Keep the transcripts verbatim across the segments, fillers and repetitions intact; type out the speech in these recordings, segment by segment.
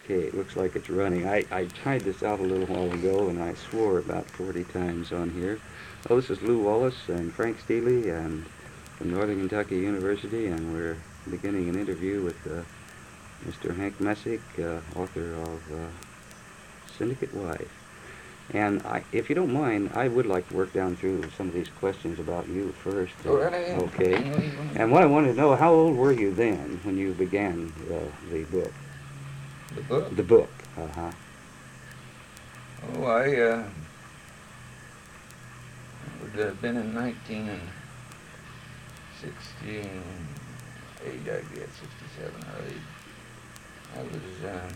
Okay, it looks like it's running. I, I tried this out a little while ago, and I swore about forty times on here. Oh, this is Lou Wallace and Frank Steely and from Northern Kentucky University, and we're beginning an interview with uh, Mister Hank Messick, uh, author of uh, Syndicate Wife. And I, if you don't mind, I would like to work down through some of these questions about you first. Go right ahead. Okay. And what I wanted to know, how old were you then when you began uh, the book? The book? The book, uh-huh. Oh, I uh, would have been in nineteen sixty-eight, I guess, sixty-seven or eight. I was uh,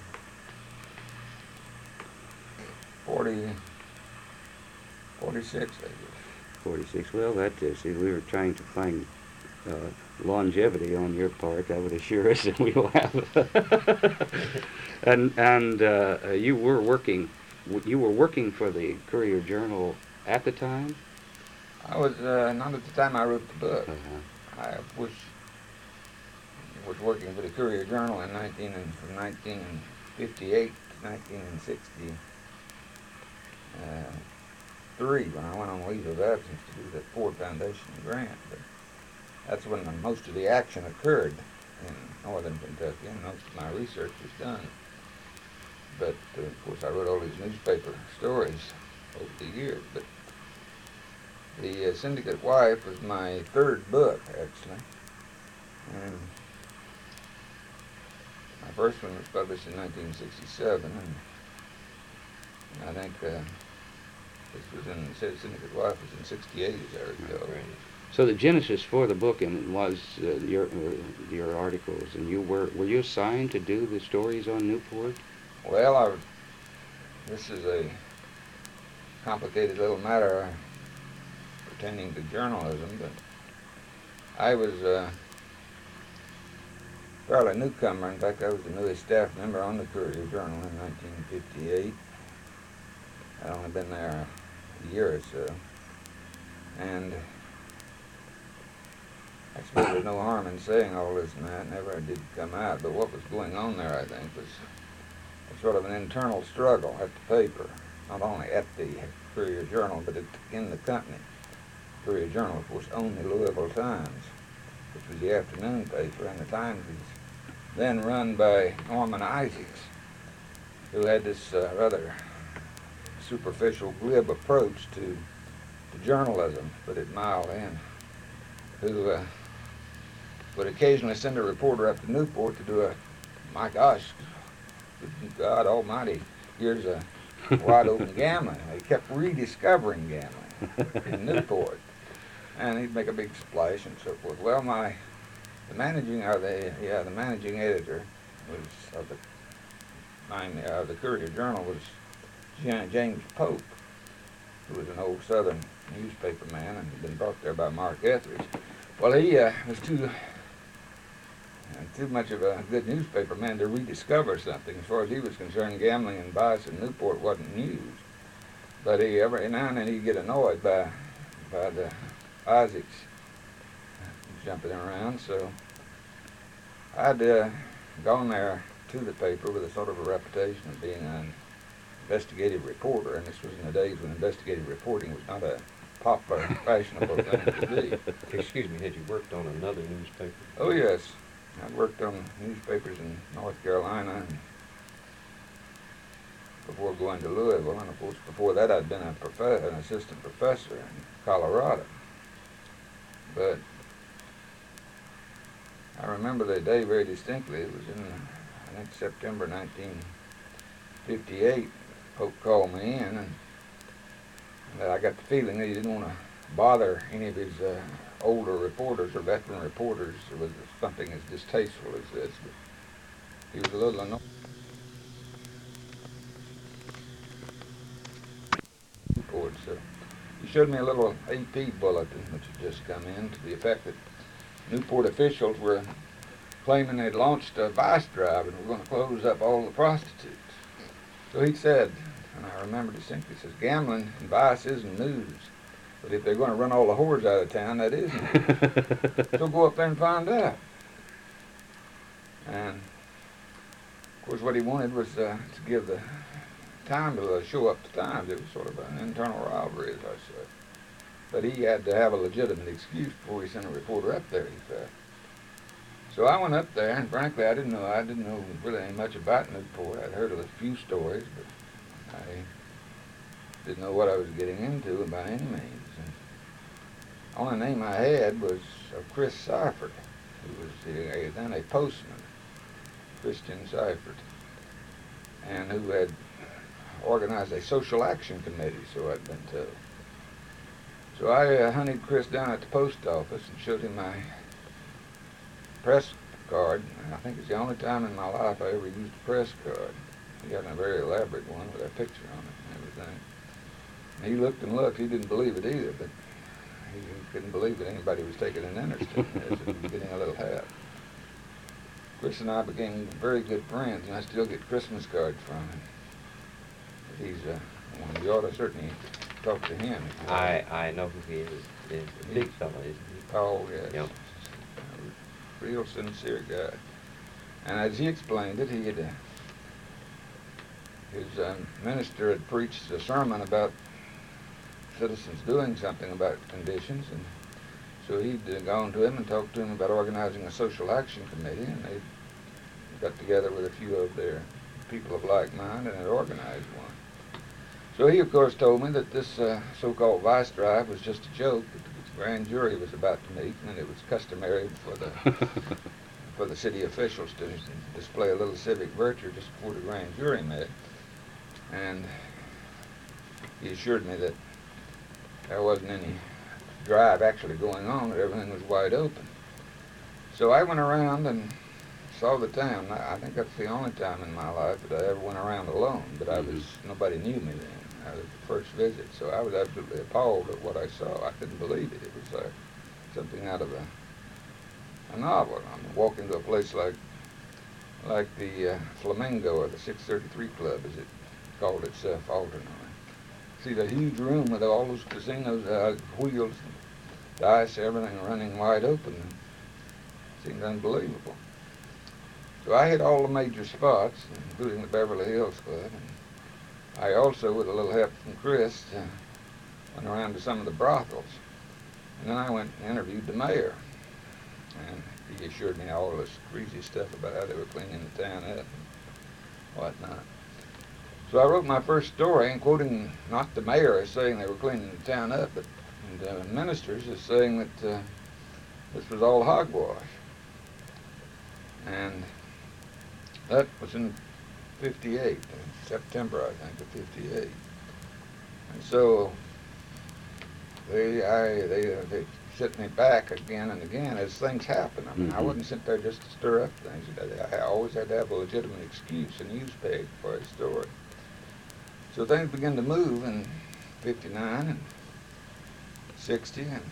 forty, forty-six, I guess. forty-six. Well, that is, see, we were trying to find uh, longevity on your part. That would assure us that we will have. and and uh, you were working, you were working for the Courier Journal at the time? I was uh, not at the time I wrote the book. Uh-huh. I was was working for the Courier Journal in nineteen and from nineteen fifty-eight to nineteen sixty. Uh, three when I went on leave of absence to do that Ford Foundation grant. But that's when the, most of the action occurred in northern Kentucky, and most of my research was done. But uh, of course I wrote all these newspaper stories over the years. But the uh, Syndicate Wife was my third book, actually. And my first one was published in nineteen sixty-seven, and I think uh, this was in, it said Syndicate Wife was in sixty-eight, as I recall. Right. So the genesis for the book and was uh, your uh, your articles, and you were were you assigned to do the stories on Newport? Well, I, this is a complicated little matter pertaining to journalism, but I was uh, fairly newcomer. In fact, I was the newest staff member on the Courier Journal in nineteen fifty-eight. I'd only been there a year or so, and I suppose there's no harm in saying all this, and that never did come out, but what was going on there, I think, was a sort of an internal struggle at the paper, not only at the Courier Journal, but at, in the company. The Courier Journal, of course, owned the Louisville Times, which was the afternoon paper, and the Times was then run by Norman Isaacs, who had this uh, rather superficial, glib approach to, to journalism, put it mild in, who uh, would occasionally send a reporter up to Newport to do a, my gosh, God almighty, here's a wide open gambling. They kept rediscovering gambling in Newport. And he'd make a big splash and so forth. Well, my, the managing, or the, yeah, the managing editor was, of the, uh, the Courier Journal was James Pope, who was an old Southern newspaper man and had been brought there by Mark Etheridge. Well, he uh, was too uh, too much of a good newspaper man to rediscover something. As far as he was concerned, gambling and bias in Newport wasn't news. But he every now and then he'd get annoyed by by the Isaacs jumping around. So I'd uh, gone there to the paper with a sort of a reputation of being an investigative reporter, and this was in the days when investigative reporting was not a popular, fashionable thing to be. Excuse me, had you worked on another newspaper? Oh yes, I'd worked on newspapers in North Carolina and before going to Louisville, and of course before that I'd been a prof- an assistant professor in Colorado. But I remember the day very distinctly. It was in, I think, September nineteen fifty-eight. Pope called me in, and, and I got the feeling that he didn't want to bother any of his uh, older reporters or veteran reporters with something as distasteful as this. But he was a little annoyed. So he showed me a little A P bulletin which had just come in to the effect that Newport officials were claiming they'd launched a vice drive and were going to close up all the prostitutes. So he said, and I remember distinctly, he says, gambling and vice isn't news, but if they're going to run all the whores out of town, that is news. So go up there and find out. And Of course, what he wanted was uh, to give the time to uh, show up to Times. It was sort of an internal rivalry, as I said. But he had to have a legitimate excuse before he sent a reporter up there, he felt. So I went up there, and frankly, I didn't know, I didn't know really much about Newport. I'd heard of a few stories, but I didn't know what I was getting into by any means. And the only name I had was of Chris Seifert, who was a, then a postman, Christian Seifert, and who had organized a social action committee, so I'd been told. So I uh, hunted Chris down at the post office and showed him my press card. And I think it's the only time in my life I ever used a press card. He got a very elaborate one with a picture on it and everything. And he looked and looked. He didn't believe it either, but he couldn't believe that anybody was taking an interest in this and getting a little help. Chris and I became very good friends, and I still get Christmas cards from him. But he's uh, one. You ought to certainly talk to him. I, I know who he is. He's a big fellow, isn't he? Oh, yes. Yep. A real sincere guy. And as he explained it, he had, uh, his uh, minister had preached a sermon about citizens doing something about conditions, and so he'd uh, gone to him and talked to him about organizing a social action committee, and they got together with a few of their people of like mind and had organized one. So he, of course, told me that this uh, so-called vice drive was just a joke that the grand jury was about to meet, and it was customary for the for the city officials to display a little civic virtue just before the grand jury met. And he assured me that there wasn't any drive actually going on, that everything was wide open. So I went around and saw the town. I think that's the only time in my life that I ever went around alone, but I was, nobody knew me then. I was the first visit, so I was absolutely appalled at what I saw. I couldn't believe it. It was like something out of a, a novel. I mean, walk into a place like like the uh, Flamingo or the six thirty-three Club, as it called itself alternately. See the huge room with all those casinos, uh, wheels, dice, everything running wide open. It seemed unbelievable. So I hit all the major spots, including the Beverly Hills Club. And I also, with a little help from Chris, uh, went around to some of the brothels. And then I went and interviewed the mayor. And he assured me all this crazy stuff about how they were cleaning the town up and whatnot. So I wrote my first story, and quoting not the mayor as saying they were cleaning the town up, but the ministers as saying that uh, this was all hogwash. And that was in fifty-eight, in September, I think, of fifty-eight. And so they, I, they, uh, they set me back again and again as things happen. I mean, mm-hmm. I wasn't sent there just to stir up things. I always had to have a legitimate excuse, a news peg for a story. So things began to move in fifty-nine and sixty, and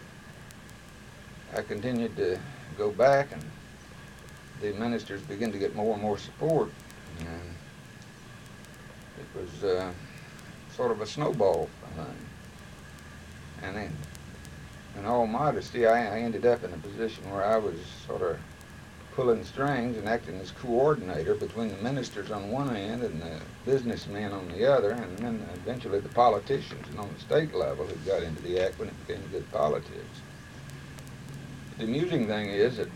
I continued to go back, and the ministers began to get more and more support, and it was uh, sort of a snowball thing. And then, in all modesty, I, I ended up in a position where I was sort of pulling strings and acting as coordinator between the ministers on one end and the businessmen on the other, and then eventually the politicians and on the state level who got into the act when it became good politics. The amusing thing is that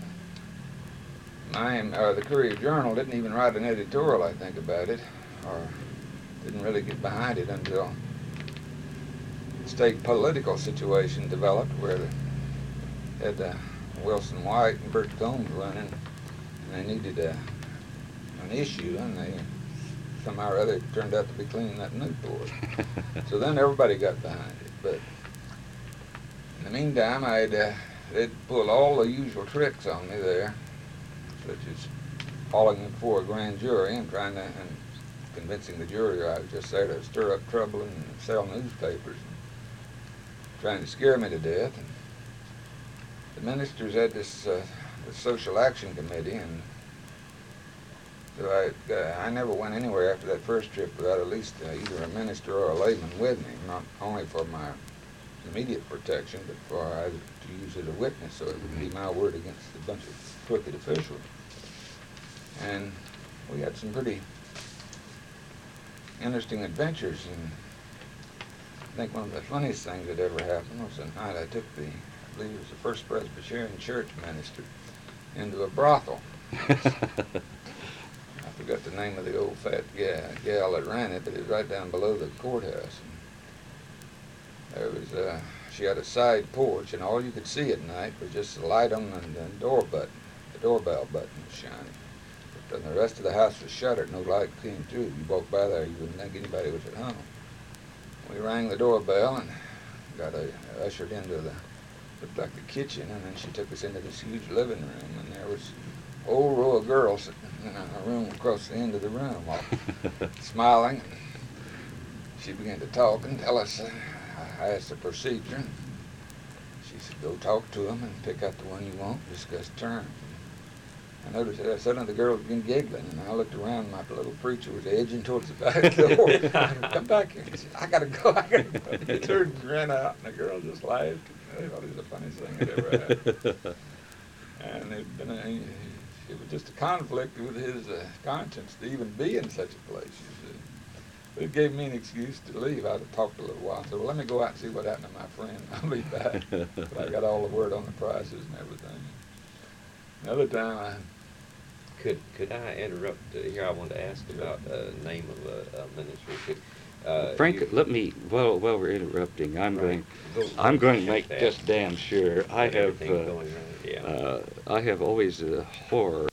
my, uh, the Courier-Journal didn't even write an editorial, I think, about it, or didn't really get behind it until the state political situation developed, where they had uh, Wilson White and Bert Combs running, and they needed a, an issue, and they somehow or other turned out to be cleaning up Newport. So then everybody got behind it. But in the meantime, I'd uh, they'd pull all the usual tricks on me there, such as hauling before a grand jury and trying to and convincing the jury I was just there to stir up trouble and sell newspapers, and trying to scare me to death. And the ministers had this, uh, this social action committee, and so I, uh, I never went anywhere after that first trip without at least uh, either a minister or a layman with me, not only for my immediate protection, but for I to use as a witness, so it would be my word against a bunch of crooked officials. And we had some pretty interesting adventures, and I think one of the funniest things that ever happened was the night I took the, I believe it was the First Presbyterian Church minister, into a brothel. I forgot the name of the old fat gal, gal that ran it, but it was right down below the courthouse. And there was, uh, she had a side porch, and all you could see at night was just the light on the, the door button. The doorbell button was shining. But then the rest of the house was shuttered, no light came through. You walked by there, you wouldn't think anybody was at home. We rang the doorbell and got uh, ushered into the, looked like the kitchen, and then she took us into this huge living room, and there was a whole row of girls sitting in a room across the end of the room, all smiling. And she began to talk and tell us, uh, I asked the procedure, and she said, go talk to them and pick out the one you want, discuss terms. I noticed that some of the girls began giggling, and I looked around, my little preacher was edging towards the back door. Come back here. He said, I gotta go, I gotta go. He turned and ran out, and the girl just laughed. They thought it was the funniest thing they'd ever had. And it'd been a, it was just a conflict with his uh, conscience to even be in such a place, you see. But it gave me an excuse to leave. I'd have talked a little while. I said, well, let me go out and see what happened to my friend. I'll be back. But I got all the word on the prices and everything. Another time I... Could could I interrupt uh, here? I wanted to ask about the uh, name of a, a ministry. Could, uh, Frank, you, let me, while, while we're interrupting, I'm right. going, Go, I'm going to go make fast. just damn sure. I With have, everything uh, going on, yeah. uh, I have always a horror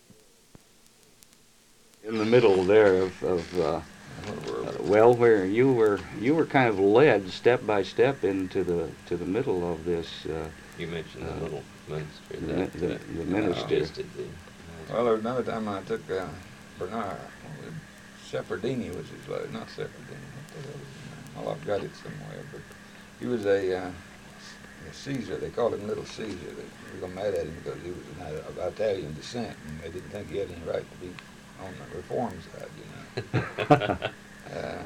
in the middle there of, of uh, uh, well, where you were, you were kind of led step by step into the, to the middle of this. Uh, You mentioned uh, the little ministry. the, that, the, uh, the minister. visited the, Well, there was another time I took uh, Bernard, Sephardini was his name, not Sephardini. What the hell was his name? Well, I've got it somewhere, but he was a, uh, a Caesar. They called him Little Caesar. They were mad at him because he was of Italian descent, and they didn't think he had any right to be on the reform side, you know. uh,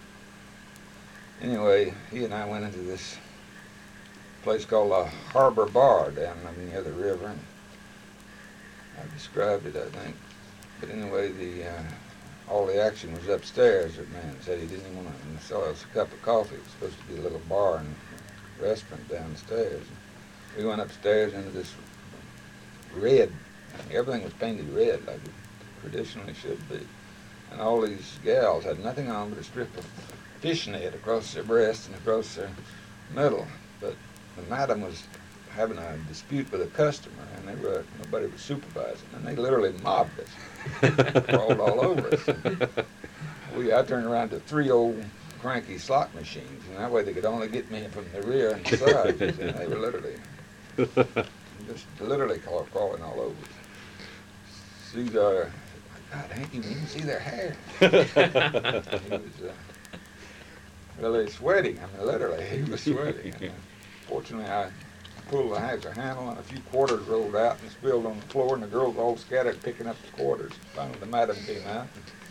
anyway, he and I went into this place called the Harbor Bar down near the river. And I described it, I think. But anyway, the uh, all the action was upstairs. The man said he didn't even want to sell us a cup of coffee. It was supposed to be a little bar and restaurant downstairs. We went upstairs into this red. I mean, everything was painted red like it traditionally should be. And all these gals had nothing on but a strip of fishnet across their breast and across their middle. But the madam was having a dispute with a customer, and they were nobody was supervising, and they literally mobbed us, crawled all over us. And we, I turned around to three old cranky slot machines, and that way they could only get me from the rear and the sides, and they were literally, just literally crawling all over us. Caesar, God, ain't you even see their hair? He was uh, really sweating. I mean, literally, he was sweating. And, uh, fortunately, I pulled the hazard handle, and a few quarters rolled out and spilled on the floor, and the girls all scattered picking up the quarters. Finally, the madam came out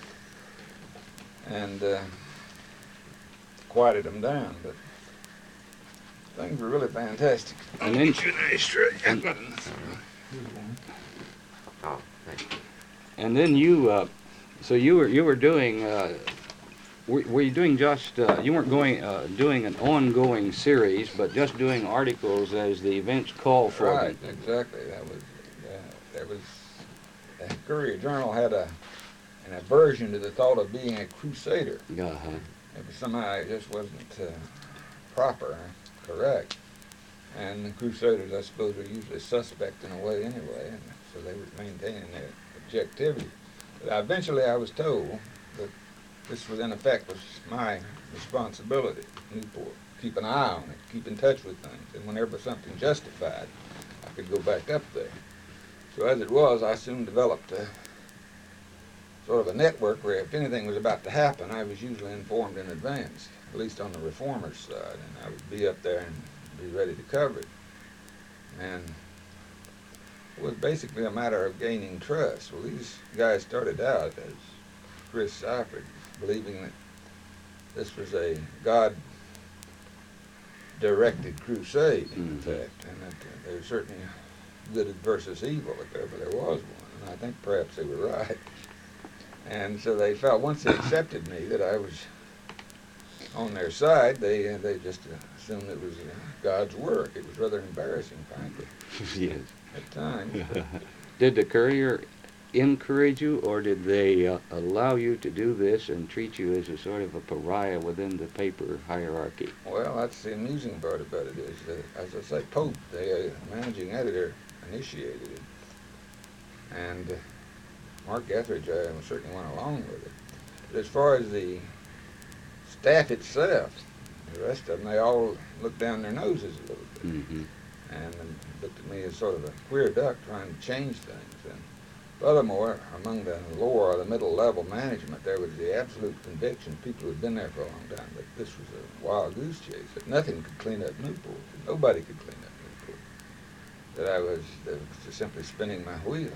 and uh, quieted them down, but things were really fantastic. And then, And, oh, thank you. and then you, uh, so you were you were doing. Uh, were, were you doing just? Uh, you weren't going uh, doing an ongoing series, but just doing articles as the events call for right, them. exactly. That was. Uh, there was. The Courier Journal had a an aversion to the thought of being a crusader. Uh-huh. It was somehow it just wasn't uh, proper, correct. And the Crusaders, I suppose, were usually suspect in a way anyway, and so they were maintaining their objectivity. But eventually I was told that this was, in effect, was my responsibility, Newport. Keep an eye on it, keep in touch with things, and whenever something justified, I could go back up there. So as it was, I soon developed a sort of a network where if anything was about to happen, I was usually informed in advance, at least on the reformers' side, and I would be up there and be ready to cover it. And it was basically a matter of gaining trust. Well, these guys started out, as Chris Seifert, believing that this was a God-directed crusade, in Mm-hmm. fact, and that uh, there was certainly good versus evil, if ever there was one. And I think perhaps they were right. And so they felt, once they accepted me, that I was on their side, they uh, they just assumed it was uh, God's work. It was rather embarrassing, frankly, Yes. at times. But Did the Courier encourage you, or did they uh, allow you to do this and treat you as a sort of a pariah within the paper hierarchy? Well, that's the amusing part about it is, that, as I say, Pope, the uh, managing editor, initiated it. And uh, Mark Etheridge uh, certainly went along with it. But as far as the staff itself, the rest of them, they all looked down their noses a little bit. Mm-hmm. And um, looked at me as sort of a queer duck trying to change things. And furthermore, among the lower or the middle level management, there was the absolute conviction, people who had been there for a long time, that this was a wild goose chase, that nothing could clean up Newport, that nobody could clean up Newport, that I was, that was just simply spinning my wheels.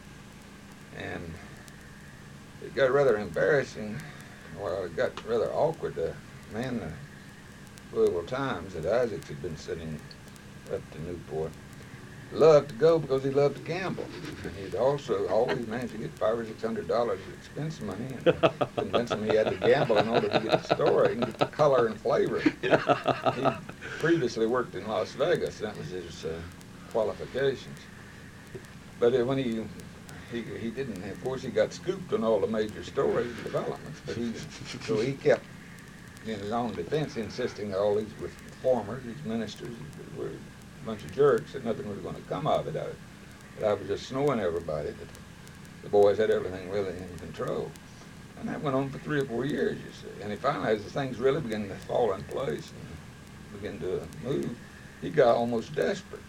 And it got rather embarrassing, well, it got rather awkward to man the Louisville Times that Isaacs had been sending up to Newport. Loved to go because he loved to gamble. And he'd also always managed to get five or six hundred dollars of expense money and convince him he had to gamble in order to get the story and get the color and flavor. He previously worked in Las Vegas. That was his uh, qualifications. But uh, when he He, he didn't, of course, he got scooped on all the major stories and developments, but he, so he kept in his own defense insisting that all these reformers, these ministers, were a bunch of jerks, that nothing was going to come of it. I, that I was just snowing everybody, that the boys had everything really in control. And that went on for three or four years, you see. And he finally, as the things really began to fall in place and begin to move, he got almost desperate.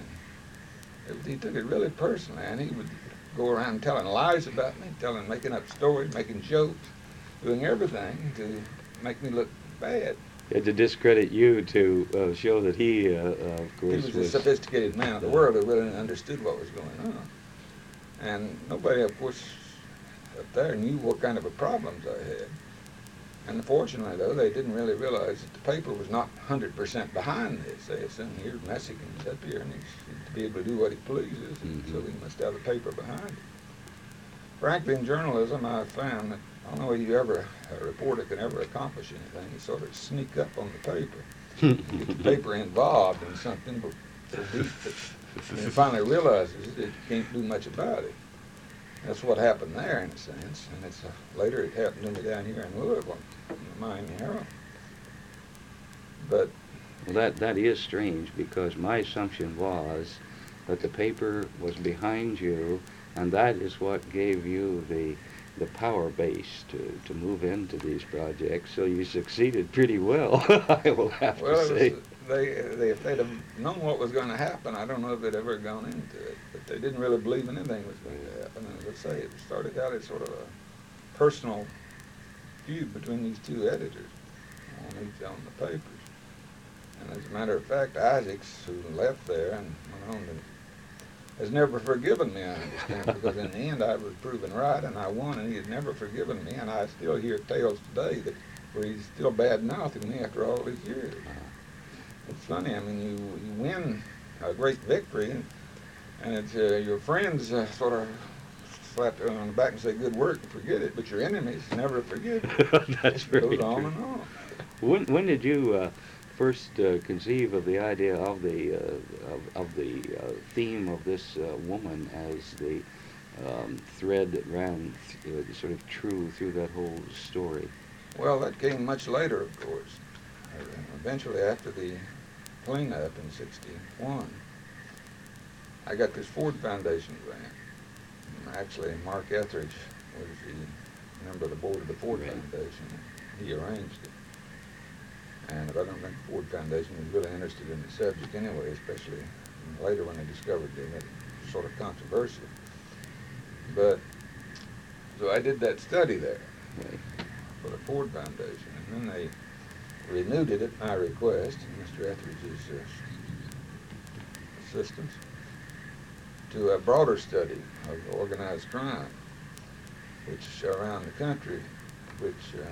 And it, he took it really personally, and he would go around telling lies about me, telling, making up stories, making jokes, doing everything to make me look bad. Yeah, to discredit you, to uh, show that he, uh, uh, of course, He was a sophisticated man of the world who really understood what was going on. And nobody, of course, up there knew what kind of a problems I had. And fortunately, though, they didn't really realize that the paper was not one hundred percent behind this. They assumed, here's Mexicans up here, and he's to be able to do what he pleases, and Mm-hmm. so he must have the paper behind him. Frankly, in journalism, I found that I don't know whether you ever, a reporter can ever accomplish anything. You sort of sneak up on the paper, get the paper involved in something so deep that it finally realizes it can't do much about it. That's what happened there, in a sense, and it's uh, later it happened to me down here in Louisville, in the Miami Herald. But Well, that, that is strange, because my assumption was that the paper was behind you, and that is what gave you the the power base to, to move into these projects. So you succeeded pretty well, I will have well, to it say. was, they, they if they'd have known what was going to happen, I don't know if they'd ever gone into it. But they didn't really believe anything was going to happen. And let's say it started out as sort of a personal feud between these two editors on each on the papers. And as a matter of fact, Isaacs, who left there and went on to, has never forgiven me, I understand, because in the end I was proven right and I won, and he had never forgiven me, and I still hear tales today that where he's still bad-mouthing me after all these years. It's funny, I mean, you, you win a great victory, and, and it's, uh, your friends uh, sort of slap you on the back and say, good work, and forget it, but your enemies never forgive you. That's It very goes on true. and on. When, when did you uh, first uh, conceive of the idea of the uh, of, of the uh, theme of this uh, woman as the um, thread that ran th- uh, sort of true through that whole story? Well, that came much later, of course. Uh, Eventually, after the cleanup in sixty-one, I got this Ford Foundation grant. And actually, Mark Etheridge was the member of the board of the Ford Right. Foundation. He arranged it. And I don't think the Ford Foundation was really interested in the subject anyway, especially later when they discovered they made it sort of controversial. But, so I did that study there Right. for the Ford Foundation, and then they renewed it at my request, and Mister Etheridge's uh, assistance, to a broader study of organized crime, which around the country, which um,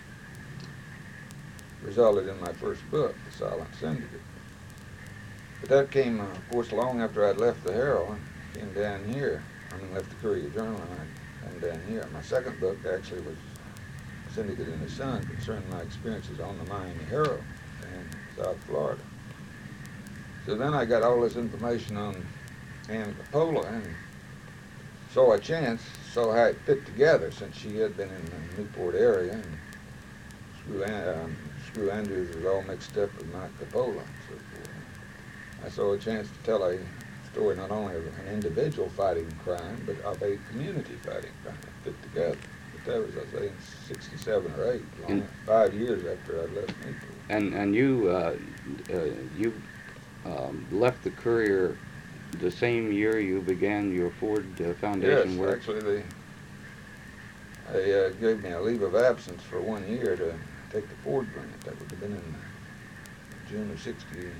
resulted in my first book, The Silent Syndicate. But that came, uh, of course, long after I'd left the Herald and came down here. I mean, left the Courier Journal, and I one down here. My second book actually was Syndicate in the Sun, concerning my experiences on the Miami Herald in South Florida. So then I got all this information on Ann Coppola and saw a chance, saw how it fit together, since she had been in the Newport area, and Screw, um, Screw Andrews was all mixed up with Mike Coppola and so forth. I saw a chance to tell a story not only of an individual fighting crime, but of a community fighting crime that fit together. But that was, I say, in sixty-seven or eight, long, five years after I left Newport. And and you uh, uh, you um, left the Courier the same year you began your Ford uh, Foundation yes, work? Yes, actually they, they uh, gave me a leave of absence for one year to take the Ford grant. That would have been in June of sixty-two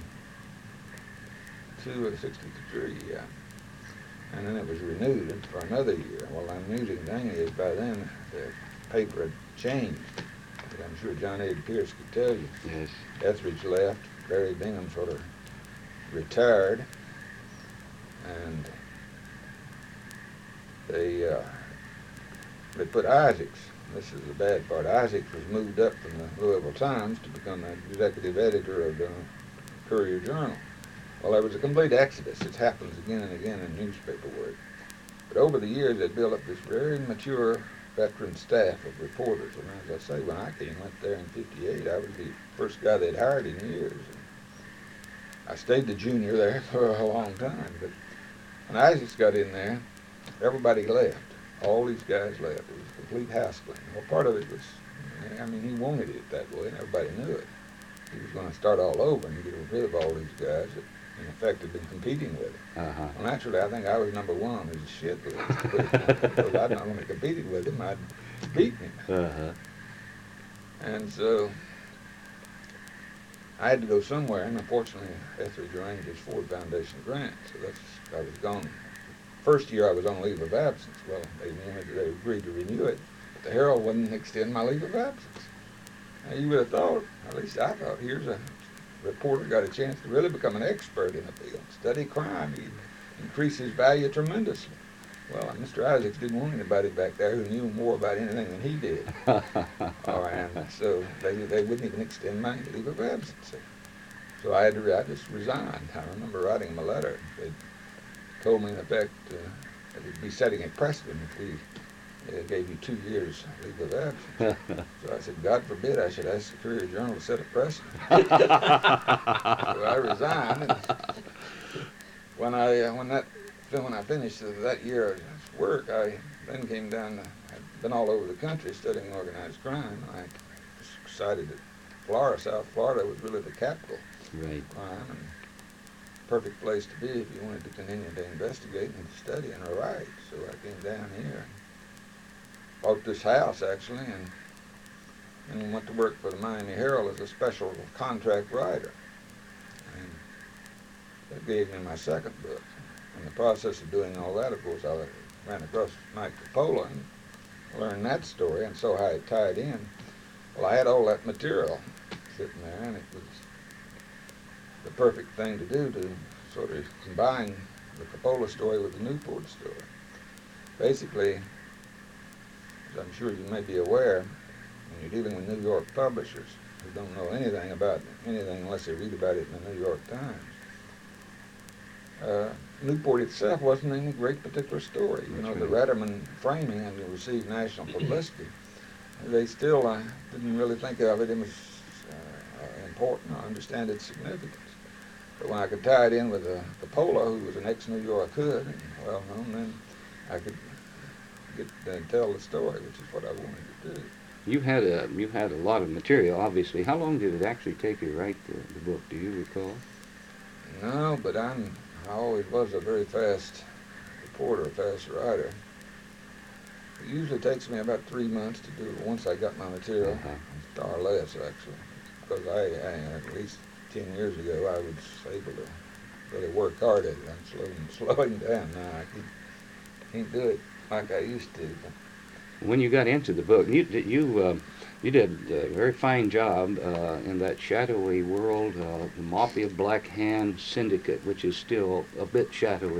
or sixty-three, yeah. And then it was renewed for another year. Well, the amusing thing is by then the paper had changed. But I'm sure John A. Pierce could tell you. Yes. Etheridge left, Barry Bingham sort of retired, and they uh, they put Isaacs. This is the bad part. Isaacs was moved up from the Louisville Times to become the executive editor of the Courier Journal. Well, there was a complete exodus. It happens again and again in newspaper work. But over the years, they built up this very mature veteran staff of reporters. And as I say, when I came up there in fifty-eight, I was the first guy they'd hired in years. And I stayed the junior there for a long time. But when Isaacs got in there, everybody left. All these guys left. It was a complete house cleaning. Well, part of it was, I mean, he wanted it that way, and everybody knew it. He was going to start all over and get rid of all these guys that, in effect, had been competing with him. Uh-huh. Well, naturally, I think I was number one on his shit list. Because I'd not only competed with him, I'd beaten him. Uh-huh. And so I had to go somewhere, and unfortunately, Etheridge arranged his Ford Foundation grant, so that's, I was gone. First year I was on leave of absence. Well, they wanted, they agreed to renew it, but the Herald wouldn't extend my leave of absence. Now, you would have thought, at least I thought, here's a reporter got a chance to really become an expert in the field, study crime, he'd increase his value tremendously. Well, Mister Isaacs didn't want anybody back there who knew more about anything than he did. All right, and so they, they wouldn't even extend my leave of absence. So I had to, I just resigned. I remember writing him a letter. They told me, in effect, uh, that it would be setting a precedent if we uh, gave you two years leave of absence. So I said, God forbid I should ask the Courier Journal to set a precedent. So I resigned. And when I uh, when that when I finished that year of work, I then came down. To, I'd been all over the country studying organized crime. I decided that Florida, South Florida, was really the capital Right. of crime, and perfect place to be if you wanted to continue to investigate and study and write. So I came down here, bought this house actually, and and went to work for the Miami Herald as a special contract writer. And that gave me my second book. In the process of doing all that, of course, I ran across Mike Coppola and learned that story and saw how it tied in. Well, I had all that material sitting there, and it was the perfect thing to do to sort of combine the Coppola story with the Newport story. Basically, as I'm sure you may be aware, when you're dealing with New York publishers who don't know anything about anything unless they read about it in the New York Times, uh, Newport itself wasn't any great particular story. You know, the Ratterman framing and it received national publicity. They still uh, didn't really think of it as uh, important or understand its significance. But when I could tie it in with uh, Coppola, who was an ex-New York hood and well-known, then I could get uh, tell the story, which is what I wanted to do. You had a you had a lot of material, obviously. How long did it actually take you to write the, the book? Do you recall? No, but I'm I always was a very fast reporter, a fast writer. It usually takes me about three months to do it once I got my material, uh-huh. or less actually, because I, I at least ten years ago I was able to really work hard at it. I'm slowing slowing down now. I can't, can't do it like I used to. But when you got into the book, you you uh, you did a very fine job uh, in that shadowy world, uh, the Mafia Black Hand Syndicate, which is still a bit shadowy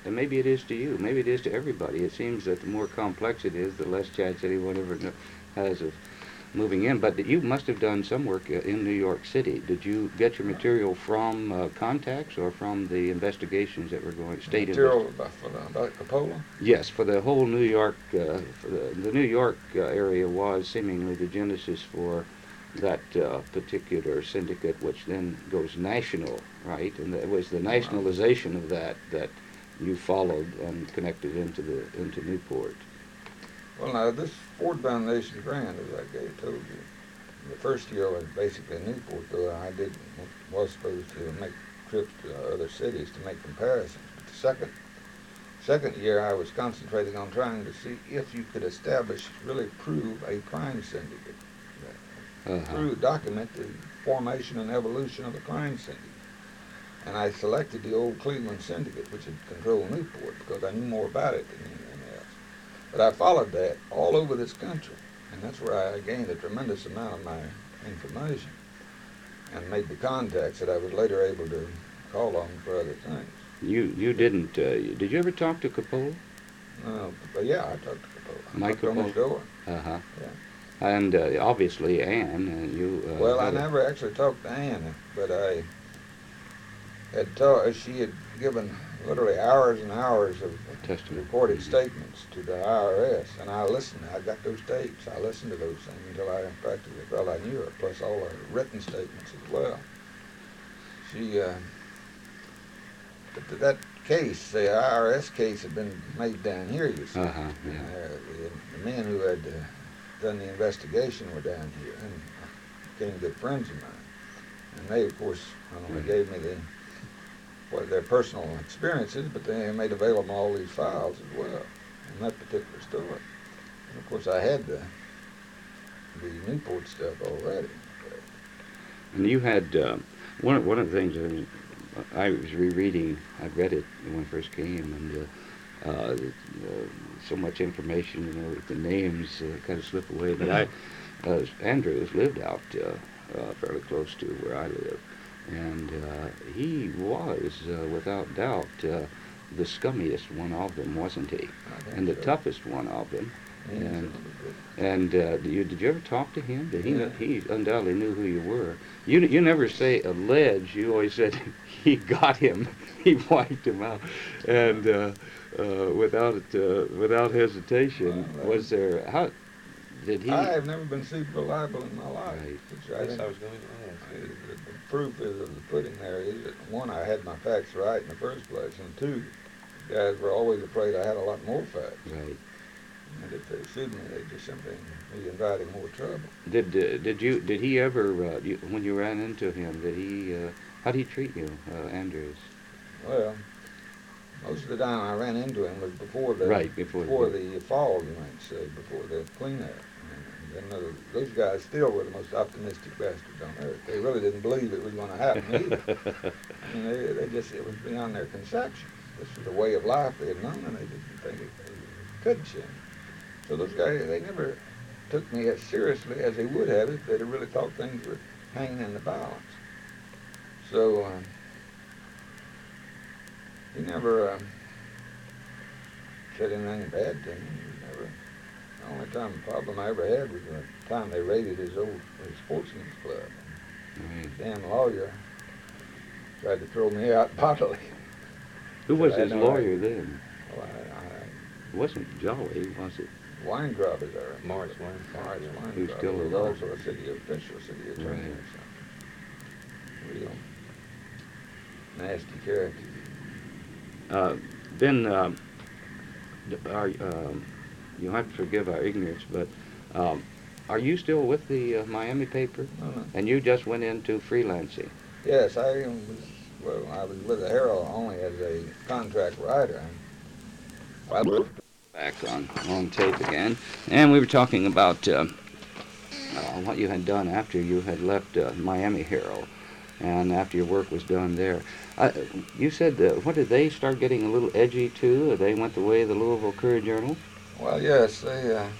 And maybe it is to you. Maybe it is to everybody. It seems that the more complex it is, the less chance anyone ever kno- has of moving in. But you must have done some work uh, in New York City. Did you get your material from uh, contacts or from the investigations that were going, state Material invest- about, for the, about Coppola? Yes, for the whole New York, uh, for the, the New York uh, area was seemingly the genesis for that uh, particular syndicate, which then goes national, right? And it was the nationalization of that that you followed and connected into the into Newport. Well, now, this Ford Foundation grant, as I gave, told you, the first year was basically in Newport, though I did, was supposed to make trips to other cities to make comparisons. But the second, second year, I was concentrating on trying to see if you could establish, really prove a crime syndicate. Uh-huh. Prove, document the formation and evolution of a crime syndicate. And I selected the old Cleveland Syndicate, which had controlled Newport, because I knew more about it than anything else. But I followed that all over this country, and that's where I gained a tremendous amount of my information and made the contacts that I was later able to call on for other things. You you didn't? Uh, did you ever talk to Coppola? No, but yeah, I talked to Coppola. I Mike knocked on his Coppola? door. Uh huh. Yeah. And uh, obviously Anne and you. Uh, Well, I had a- never actually talked to Anne, but I had taught, she had given literally hours and hours of Testimony. recorded statements to the I R S, and I listened. I got those tapes. I listened to those things until I practically felt I knew her, plus all her written statements as well. She, uh, but th- that case, the I R S case, had been made down here, you see. Uh-huh, yeah. Uh, the, the men who had uh, done the investigation were down here and became good friends of mine. And they, of course, not only Right. gave me the what their personal experiences, but they made available all these files as well on that particular story. And of course, I had the the Newport stuff already. And you had uh, one of- one of the things uh, I was rereading. I read it when it first came, and uh, uh, uh, so much information, you know, the names uh, kind of slip away. But I, uh, Andrews lived out uh, uh, fairly close to where I live, and uh, he was, uh, without doubt, uh, the scummiest one of them, wasn't he? I think And the so. toughest one of them. He was And really good. and uh, did you did you ever talk to him? Did he Yeah. know, he undoubtedly knew who you were. You you never say allege. You always said he got him. He wiped him out, and uh, uh, without uh, without hesitation. Well, Was there how did he? I have never been super liable in my life. Right. Which I Yes, think I was going to I- ask. the, the proof is of the pudding there is that, one, I had my facts right in the first place, and two, the guys were always afraid I had a lot more facts. Right. And if they sued me, they'd just simply be inviting more trouble. Did uh, did you did he ever uh, you, when you ran into him? Did he uh, how did he treat you, uh, Andrews? Well, most of the time I ran into him was before the Right, before the- before the fall, you might say, before the cleanup. And then those, those guys still were the most optimistic bastards on earth. They really didn't believe it was going to happen either. I mean, they, they just, it was beyond their conception. This was a way of life they had known, and they didn't think it, it could change. So those guys, they never took me as seriously as they would have if they'd have really thought things were hanging in the balance. So, um, he never um, said anything bad to me. He never. The only time problem I ever had was the time they raided his old his sportsman's club. Right. The damn lawyer tried to throw me out bodily. Who was I had his no lawyer idea. then? Well, I, It wasn't Jolly, was it? I, Weintraub is our Morris Weintraub, Morris yeah. Weintraub. Who's still He was alive. also a city official, city attorney Right. or something. Real nasty character. Uh, then, uh, d- are, um, you'll have to forgive our ignorance, but um, are you still with the uh, Miami paper? No, no. And you just went into freelancing? Yes, I was. Well, I was with the Herald only as a contract writer. Well, Back on, on tape again. And we were talking about uh, uh, what you had done after you had left uh, Miami Herald and after your work was done there. Uh, you said, uh, what did they start getting a little edgy too? They went the way of the Louisville Courier Journal? Well, yes, they uh,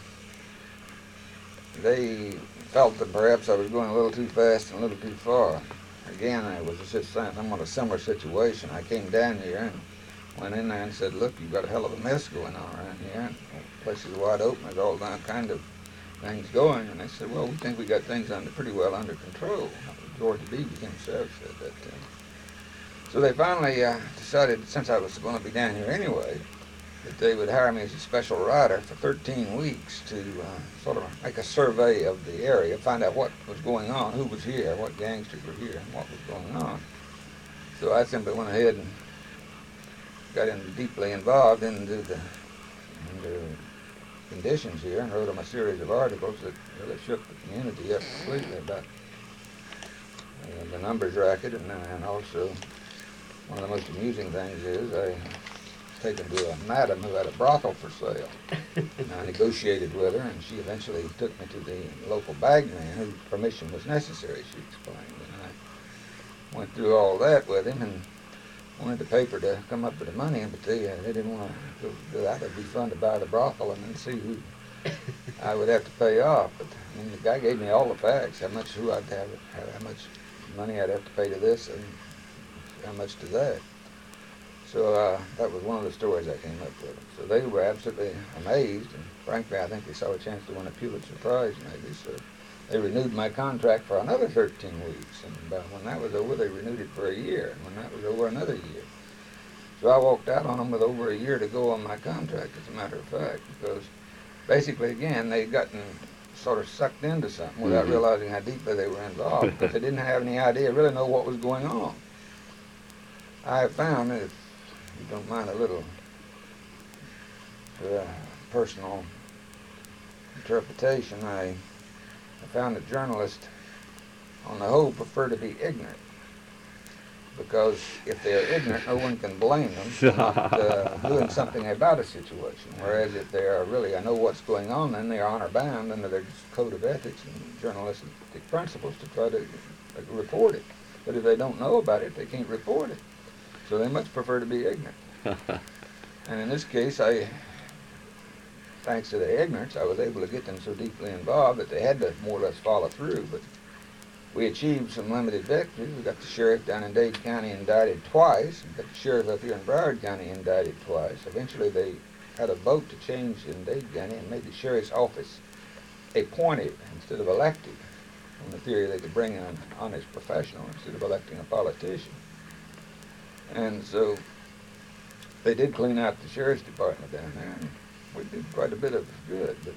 they felt that perhaps I was going a little too fast and a little too far. Again, it was just somewhat a similar situation. I came down here and went in there and said, look, you've got a hell of a mess going on around here. And the place is wide open. There's all that kind of things going. And they said, well, we think we got things under pretty well under control. George Beebe himself said that to me. So they finally uh, decided, since I was going to be down here anyway, that they would hire me as a special writer for thirteen weeks to uh, sort of make a survey of the area, find out what was going on, who was here, what gangsters were here, and what was going on. So I simply went ahead and got in, deeply involved into the, in the conditions here and wrote them a series of articles that really shook the community up completely about uh, the numbers racket, and, and also one of the most amusing things is I taken to a madam who had a brothel for sale. And I negotiated with her, and she eventually took me to the local bagman whose permission was necessary, she explained. And I went through all that with him and wanted the paper to come up with the money, but they, uh, they didn't want to do that. It'd be fun to buy the brothel and then see who I would have to pay off. But I mean, the guy gave me all the facts, how much who I'd have, how much money I'd have to pay to this and how much to that. So uh, that was one of the stories I came up with. So they were absolutely amazed, and frankly, I think they saw a chance to win a Pulitzer Prize maybe. So they renewed my contract for another thirteen weeks, and uh, when that was over, they renewed it for a year, and when that was over, another year. So I walked out on them with over a year to go on my contract, as a matter of fact, because basically, again, they'd gotten sort of sucked into something without mm-hmm. realizing how deeply they were involved, because they didn't have any idea, really know what was going on. I have found that, if you don't mind a little uh, personal interpretation, I, I found that journalists, on the whole, prefer to be ignorant. Because if they're ignorant, no one can blame them for not uh, doing something about a situation. Whereas if they are really, I know what's going on, then they are honor bound under their code of ethics and journalistic principles to try to uh, report it. But if they don't know about it, they can't report it. So they much prefer to be ignorant. And in this case, I, thanks to their ignorance, I was able to get them so deeply involved that they had to more or less follow through. But we achieved some limited victories. We got the sheriff down in Dade County indicted twice. We got the sheriff up here in Broward County indicted twice. Eventually they had a vote to change in Dade County and made the sheriff's office appointed instead of elected, on the theory they could bring in an honest professional instead of electing a politician. And so they did clean out the sheriff's department down there, and we did quite a bit of good. But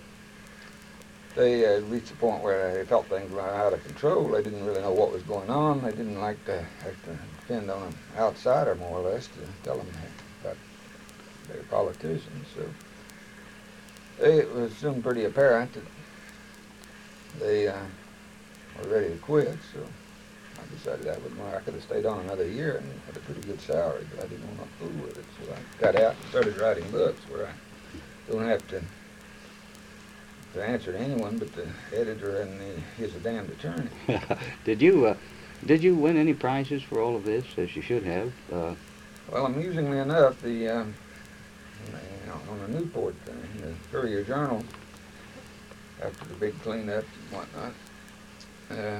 they uh, reached a point where they felt things were out of control. They didn't really know what was going on. They didn't like to have to depend on an outsider, more or less, to tell them about their politicians. So they, it was soon pretty apparent that they uh, were ready to quit. So I decided I would. I could have stayed on another year and had a pretty good salary, but I didn't want to fool with it. So I got out and started writing books where I don't have to to answer to anyone but the editor and the, his damned attorney. Did you uh, did you win any prizes for all of this, as you should have? Uh, well, amusingly enough, the um, you know, on the Newport thing, the Courier Journal, after the big cleanup and whatnot, uh,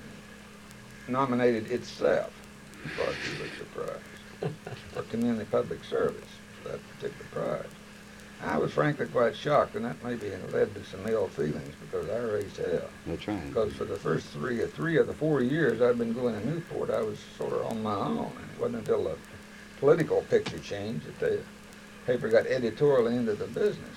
nominated itself for a Pulitzer Prize for community public service for that particular prize. I was frankly quite shocked, and that maybe led to some ill feelings because I raised hell. That's right. Because for the first three, three of the four years I'd been going to Newport, I was sort of on my own. And it wasn't until the political picture changed that the paper got editorially into the business.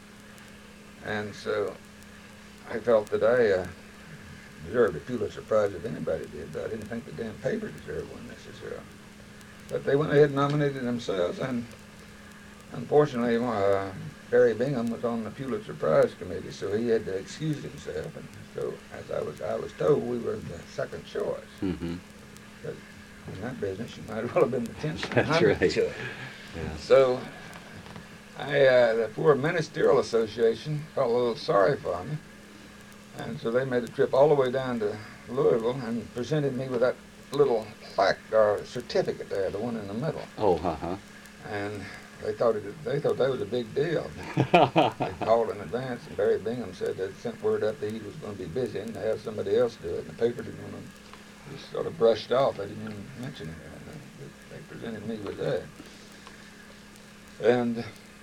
And so I felt that I uh, deserved a Pulitzer Prize if anybody did, but I didn't think the damn paper deserved one necessarily. But they went ahead and nominated themselves, and unfortunately, uh, Barry Bingham was on the Pulitzer Prize committee, so he had to excuse himself. And so, as I was, I was told, we were the second choice. Mm-hmm. But in that business, you might as well have been the tenth. That's right. Choice. Yeah. So, I, uh, the poor Ministerial Association felt a little sorry for me, and so they made a trip all the way down to Louisville and presented me with that little plaque or certificate there, the one in the middle. Oh, uh-huh. And they thought it, they thought that was a big deal. They called in advance, and Barry Bingham said they'd sent word up that he was going to be busy and to have somebody else do it. And the paper didn't want to, just sort of brushed off. They didn't even mention it. And they, they presented me with that. And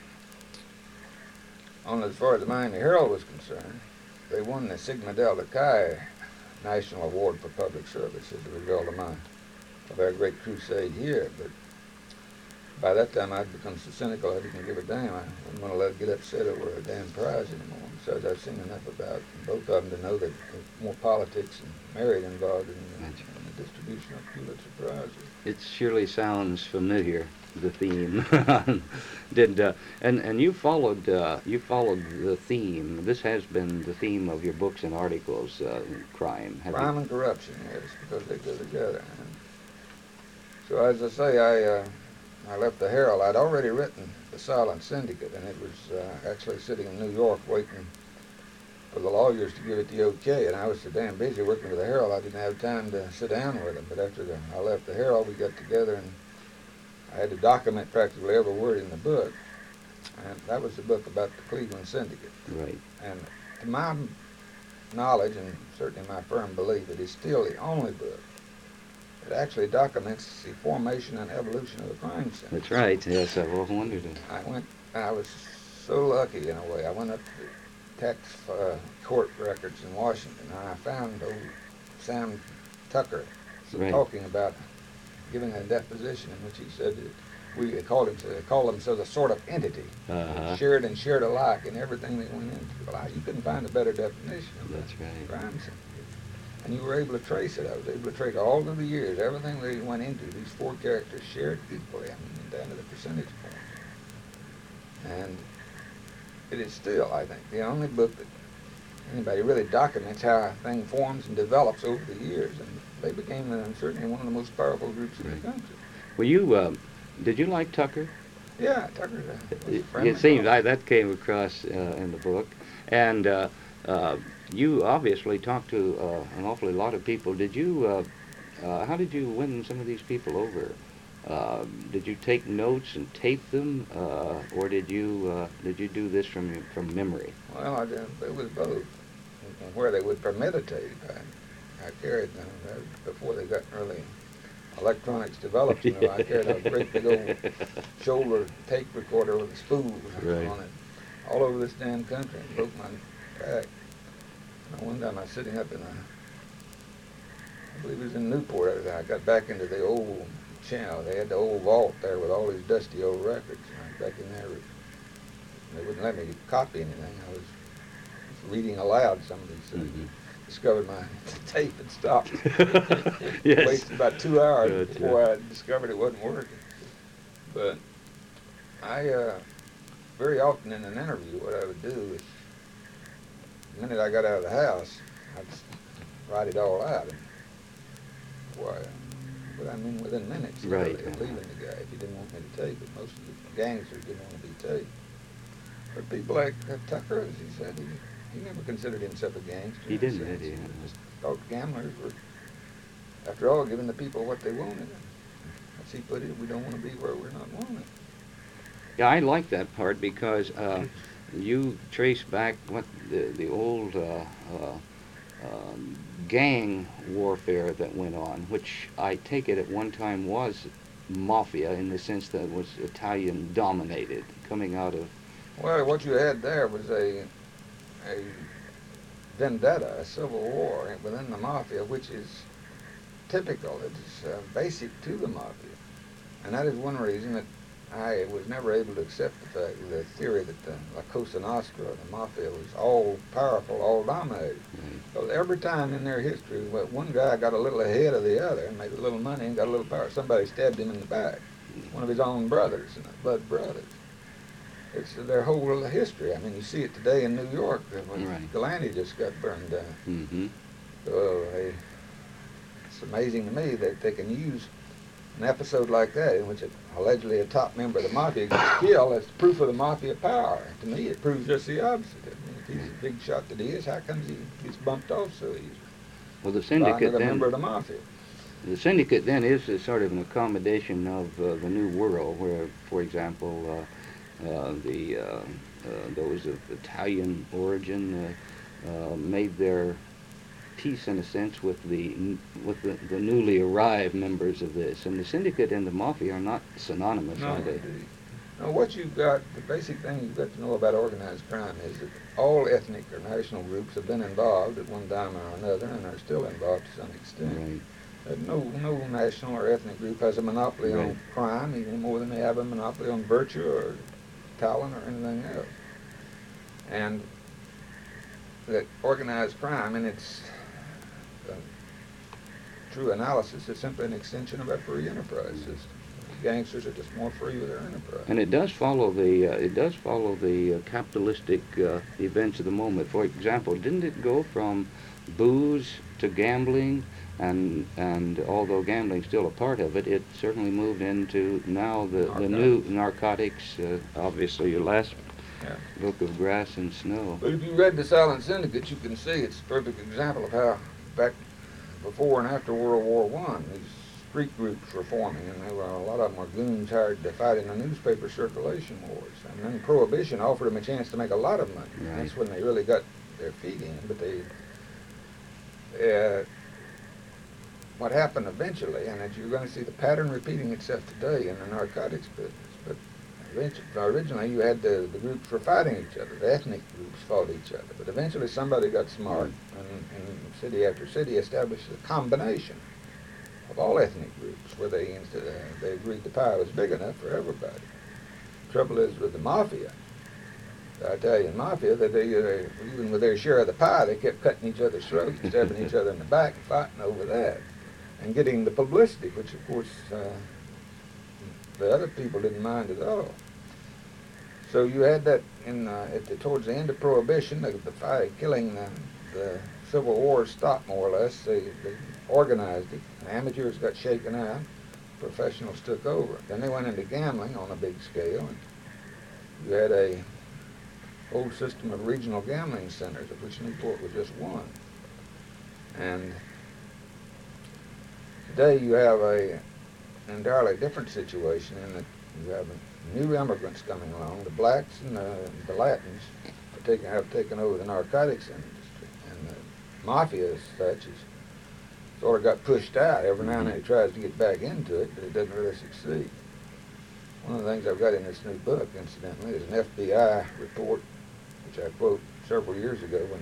on as far as the Miami Herald was concerned, they won the Sigma Delta Chi National Award for Public Service as a result of my of our great crusade here. But by that time, I'd become so cynical I didn't give a damn. I didn't want to let it get upset over a damn prize anymore. Besides, I've seen enough about both of them to know that there's more politics and merit involved in the, in the distribution of Pulitzer Prizes. It surely sounds familiar, the theme. Did uh, and and you followed uh, you followed the theme. This has been the theme of your books and articles. Uh, crime. Have Crime you? and corruption, yes, because they go together. And so as I say, I uh, I left the Herald. I'd already written The Silent Syndicate, and it was uh, actually sitting in New York waiting for the lawyers to give it the okay. And I was so damn busy working with the Herald, I didn't have time to sit down with them. But after the, I left the Herald, we got together, and I had to document practically every word in the book. And that was the book about the Cleveland Syndicate. Right. And to my knowledge, and certainly my firm belief, it is still the only book that actually documents the formation and evolution of the crime syndicate. That's right. Yes, I've often wondered it. I went. I was so lucky in a way. I went up to the tax uh, court records in Washington, and I found old Sam Tucker Right. talking about giving a deposition in which he said that we called him they called themselves a sort of entity, Uh-huh. shared and shared alike in everything they went into. Well, I, you couldn't find a better definition of That's that right. crime syndicate. And you were able to trace it. I was able to trace all of the years, everything they went into. These four characters shared equally, I mean, down to the percentage point. And it is still, I think, the only book that anybody really documents how a thing forms and develops over the years. And they became uh, certainly one of the most powerful groups in Right. the country. Well, you uh, did you like Tucker? Yeah, Tucker uh, was a It, friendly it seems fellow. I, that came across uh, in the book, and uh, uh, you obviously talked to uh, an awfully lot of people. Did you? Uh, uh, how did you win some of these people over? Uh, did you take notes and tape them, uh, or did you uh, did you do this from from memory? Well, I did, it was both. And where they would permit a tape, I, I carried them uh, before they got really electronics developed. You know, I carried a great big old shoulder tape recorder with spools Right. on it all over this damn country and broke my back. And one time I was sitting up in a, I believe it was in Newport, I got back into the old channel. They had the old vault there with all these dusty old records. And I was back in there. They wouldn't let me copy anything. I was reading aloud some of these things. Mhm. Discovered my tape had stopped. Yes. Wasted about two hours Gotcha. before I discovered it wasn't working. But I, uh, very often in an interview, what I would do is, the minute I got out of the house, I'd just write it all out. And, why, but I mean, within minutes, you know, Right. they were leaving the guy if he didn't want me to tape it. Most of the gangsters didn't want to be taped. But people like uh, Tucker, as he said, he, he never considered himself a gangster. He in a didn't, sense. did he? Just thought gamblers were, after all, giving the people what they wanted. As he put it, we don't want to be where we're not wanted. Yeah, I like that part because uh, you trace back what the the old uh, uh, um, gang warfare that went on, which I take it at one time was mafia in the sense that it was Italian dominated, coming out of. Well, what you had there was a a vendetta, a civil war within the mafia, which is typical. It's uh, basic to the mafia, and that is one reason that I was never able to accept the fact, the theory that the La Cosa Nostra, the mafia, was all powerful, all dominated. Right. So every time in their history, well, one guy got a little ahead of the other and made a little money and got a little power. Somebody stabbed him in the back, one of his own brothers, and blood brothers. It's their whole history. I mean, you see it today in New York. When Right. Galante just got burned down. Mm-hmm. So they, it's amazing to me that they can use an episode like that in which a, allegedly a top member of the mafia gets killed as proof of the mafia power. To me, it proves just the opposite. I mean, if he's a big shot that he is, how comes he gets bumped off so easily? Well, the By syndicate another then. member of the mafia. The syndicate then is a sort of an accommodation of uh, the New World, where, for example, uh, uh, the uh, uh, those of Italian origin uh, uh, made their peace, in a sense, with the with the, the newly arrived members of this. And the syndicate and the mafia are not synonymous, No, are they? indeed. Now, what you've got, the basic thing you've got to know about organized crime is that all ethnic or national groups have been involved at one time or another, and are still involved to some extent. Right. That no, no national or ethnic group has a monopoly Right. on crime any more than they have a monopoly on virtue or talent or anything else. And that organized crime, in its uh, true analysis, is simply an extension of our free enterprise system. Gangsters are just more free with their enterprise. And it does follow the uh, it does follow the uh, capitalistic uh, events of the moment. For example, didn't it go from booze to gambling, and and although gambling's still a part of it, it certainly moved into now the the new narcotics. Uh, obviously, your last Yeah. book of Grass and Snow. But if you read the Silent Syndicate, you can see it's a perfect example of how back before and after World War One, these street groups were forming, and they were, a lot of them were goons hired to fight in the newspaper circulation wars. And then Prohibition offered them a chance to make a lot of money. Right. That's when they really got their feet in. But they, uh, what happened eventually, and that you're going to see the pattern repeating itself today in the narcotics business. But eventually, originally, you had the, the groups were fighting each other. The ethnic groups fought each other. But eventually, somebody got smart, and, and city after city established a combination of all ethnic groups, where they instead uh, they agreed the pie was big enough for everybody. Trouble is with the mafia, the Italian mafia, that they uh, even with their share of the pie, they kept cutting each other's throats, stabbing each other in the back, fighting over that, and getting the publicity, which of course uh, the other people didn't mind at all. So you had that in uh, at the, towards the end of Prohibition, the, the fight, killing the, the Civil War stopped more or less. They, they organized it. The amateurs got shaken out. Professionals took over. Then they went into gambling on a big scale. And you had a whole system of regional gambling centers, of which Newport was just one. And today you have a an entirely different situation in that you have new immigrants coming along. The blacks and the, the Latins are taking, have taken over the narcotics industry. And the mafia as such is sort of got pushed out. Every now and then it tries to get back into it, but it doesn't really succeed. One of the things I've got in this new book, incidentally, is an F B I report, which I quote several years ago when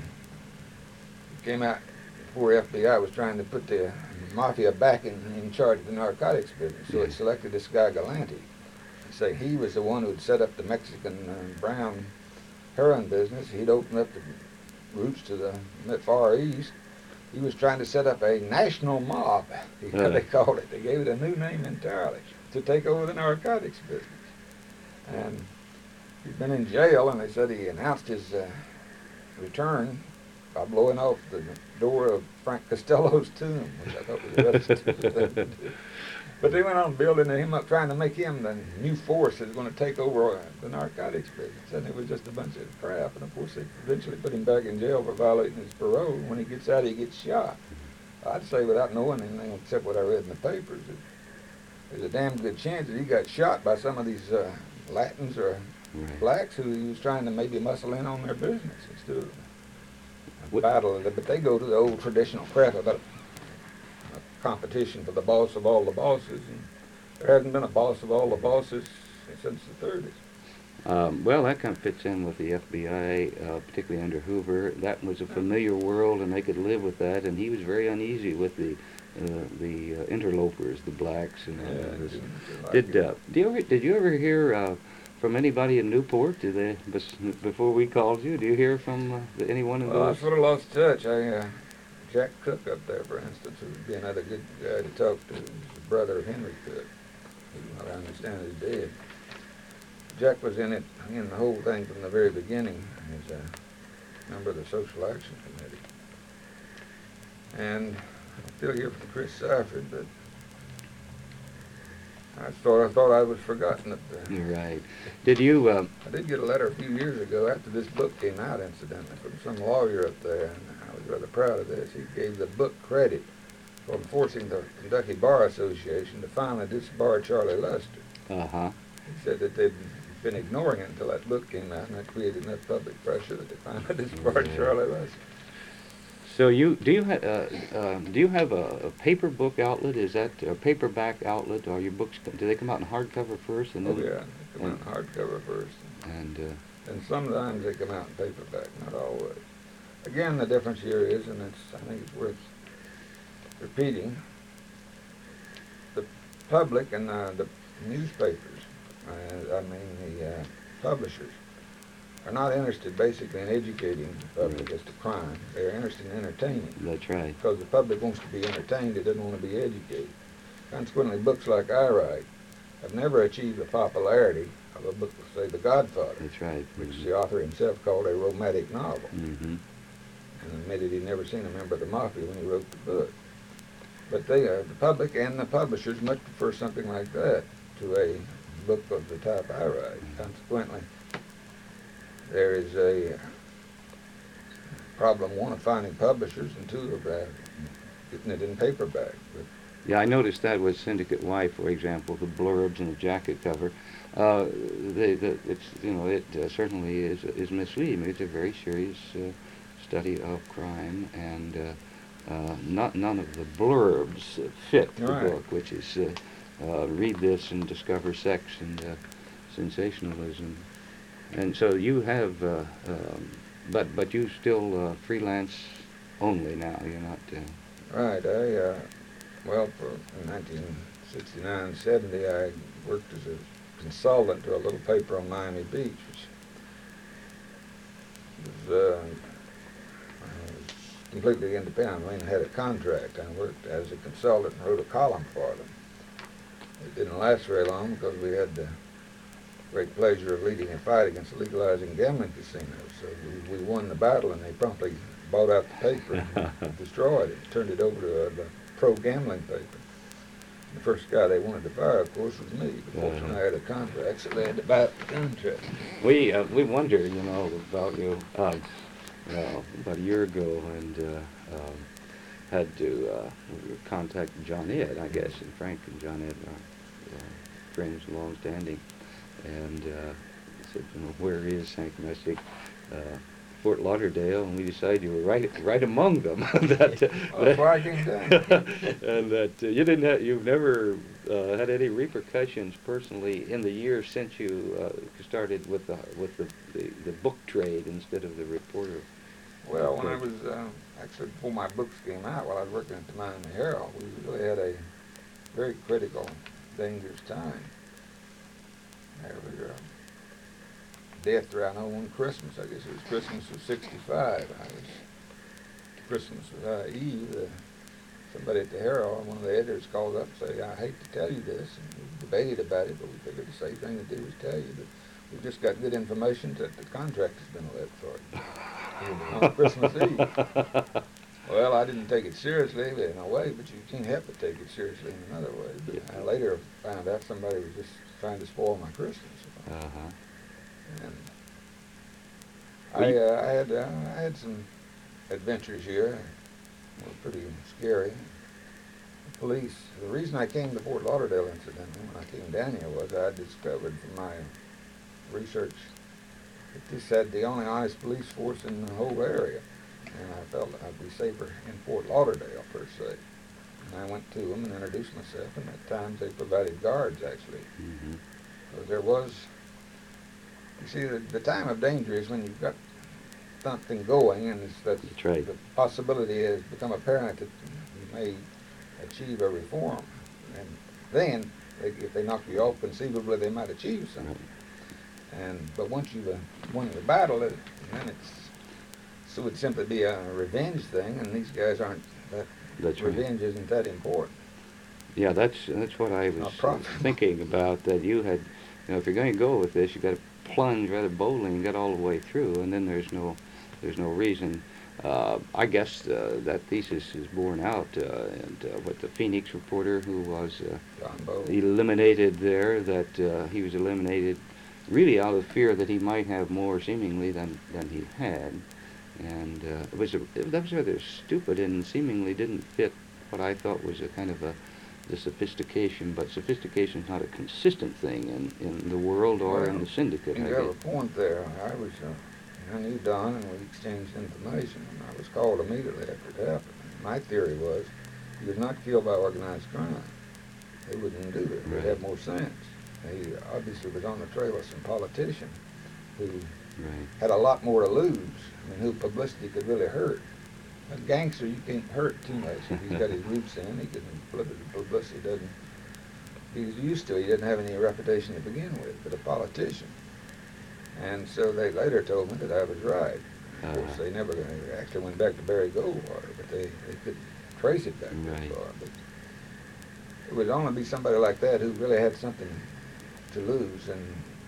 it came out before F B I was trying to put the mafia back in, in charge of the narcotics business. So it selected this guy Galante. They say he was the one who'd set up the Mexican uh, brown heroin business. He'd opened up the routes to the Far East. He was trying to set up a national mob, uh. they called it. They gave it a new name entirely, to take over the narcotics business. And he'd been in jail, and they said he announced his uh, return by blowing off the door of Frank Costello's tomb, which I thought was a rather stupid thing to do. But they went on building him up, trying to make him the new force that's going to take over the narcotics business. And it was just a bunch of crap. And of course, they eventually put him back in jail for violating his parole. When he gets out, he gets shot. I'd say, without knowing anything except what I read in the papers, that there's a damn good chance that he got shot by some of these uh, Latins or Right. blacks who he was trying to maybe muscle in on their business instead of a What- battle. But they go to the old traditional crap about a competition for the boss of all the bosses, and there hasn't been a boss of all the bosses since the thirties. Um, well, that kind of fits in with the F B I, uh, particularly under Hoover. That was a familiar world, and they could live with that. And he was very uneasy with the uh, the uh, interlopers, the blacks, and all that. didn't like Did it. uh, do you ever, did you ever hear uh, from anybody in Newport? Did they bes- before we called you? Do you hear from uh, the, anyone in Well, I those? sort of lost touch. I, uh, Jack Cook up there, for instance, would be another good guy to talk to. He's the brother of Henry Cook, who I understand is dead. Jack was in it, in the whole thing from the very beginning as a member of the Social Action Committee. And I still hear from Chris Seifert, but I thought I thought I was forgotten. At the, You're right. Did you? Uh, I did get a letter a few years ago after this book came out, incidentally, from some lawyer up there, and I was rather proud of this. He gave the book credit for forcing the Kentucky Bar Association to finally disbar Charlie Luster. uh huh. He said that they'd been ignoring it until that book came out, and that created enough public pressure that they finally disbarred Yeah. Charlie Luster. So you do you have uh, uh, do you have a, a paper book outlet? Is that a paperback outlet? Or your books do they come out in hardcover first and Oh then? yeah, they come out in hardcover first, And uh, and sometimes they come out in paperback. Not always. Again, the difference here is, and it's I think it's worth repeating. The public and uh, the newspapers, uh, I mean the uh, publishers, are not interested basically in educating the public Right. as to crime. They're interested in entertaining. that's right. Because the public wants to be entertained, it doesn't want to be educated. Consequently, books like I write have never achieved the popularity of a book, say, The Godfather, That's right. which the author himself called a romantic novel, Mm-hmm. and admitted he'd never seen a member of the mafia when he wrote the book. But they, uh, the public and the publishers much prefer something like that to a book of the type I write. Consequently, there is a problem, one, of finding publishers, and two, of uh, getting it in paperback. But Yeah, I noticed that with Syndicate Y, for example, the blurbs and the jacket cover. Uh, the, the, it's you know it uh, certainly is is misleading. It's a very serious uh, study of crime, and uh, uh, not none of the blurbs uh, fit the Right. book, which is uh, uh, read this and discover sex and uh, sensationalism. And so you have, uh, um, but but you still uh, freelance only now. You're not. Uh, right, I uh, well, for in nineteen sixty-nine, seventy, I worked as a consultant to a little paper on Miami Beach, which was, uh, was completely independent. I mean, I had a contract. I worked as a consultant and wrote a column for them. It didn't last very long because we had the great pleasure of leading a fight against legalizing gambling casinos. So we, we won the battle, and they promptly bought out the paper and destroyed it, turned it over to a, a pro-gambling paper. The first guy they wanted to fire, of course, was me. But fortunately, Uh-huh. I had a contract, so they had to buy out the contract. We uh, we wonder, you know, about you. Uh, well, about a year ago, and uh, um, had to uh, contact John Ed, I guess, and Frank and John Ed are uh, friends, long-standing, and uh, said, you know, where is Hank Messick? Uh, Fort Lauderdale, and we decided you were right right among them. that, uh, Oh, that's why I came down. and that uh, you didn't have, you've never uh, had any repercussions personally in the years since you uh, started with the with the, the, the book trade instead of the reporter. Well, when I was, uh, actually before my books came out, while I was working at the Miami Herald, we really had a very critical, dangerous time. There was a death around oh, one Christmas, I guess it was Christmas of sixty-five. I was, Christmas uh, Eve, uh, somebody at the Herald, one of the editors called up and said, I hate to tell you this, and we debated about it, but we figured the safe thing to do was tell you, but we've just got good information that the contract has been let for you on Christmas Eve. Well, I didn't take it seriously in a way, but you can't help but take it seriously in another way. But Yeah. I later found out somebody was just trying to spoil my Christmas. Uh-huh. And Well, I, you- uh, I had uh, I had some adventures here. They were pretty scary. The police. The reason I came to Fort Lauderdale, incidentally, when I came down here, was I discovered from my research that this had the only honest police force in the whole area, and I felt I'd be safer in Fort Lauderdale per se. And I went to them and introduced myself, and at times they provided guards actually, Mm-hmm. because there was. You see, the, the time of danger is when you've got something going, and it's that That's right. the possibility has become apparent that you may achieve a reform. And then, they, if they knock you off, conceivably they might achieve something. And but once you've uh, won the battle, it, then it's so it would simply be a revenge thing, and these guys aren't. That That's right. revenge isn't that important. Yeah, that's that's what I was Not uh, profitable. thinking about. That you had, you know, if you're going to go with this, you got to plunge rather boldly and get all the way through, and then there's no, there's no reason. Uh, I guess uh, that thesis is borne out, uh, and uh, what the Phoenix reporter who was uh, John Bow. eliminated there, that uh, he was eliminated really out of fear that he might have more seemingly than than he had, and uh, it was a, that was rather stupid and seemingly didn't fit what I thought was a kind of a the sophistication, but sophistication is not a consistent thing in, in the world or in the syndicate. You I have a guess. point there. I was uh, I knew Don, and we exchanged information, and I was called immediately after it happened. My theory was he was not killed by organized crime. They wouldn't do it. They'd have more sense. He obviously was on the trail of some politician who Right. had a lot more to lose. I mean, who publicity could really hurt. A gangster you can't hurt too much. If he's got his roots in, he can, publicity doesn't, he's used to it. He doesn't have any reputation to begin with, but a politician. And so they later told me that I was right. Of course, Uh-huh. they never they actually went back to Barry Goldwater, but they, they could trace it back Right. that far. But it would only be somebody like that who really had something to lose, and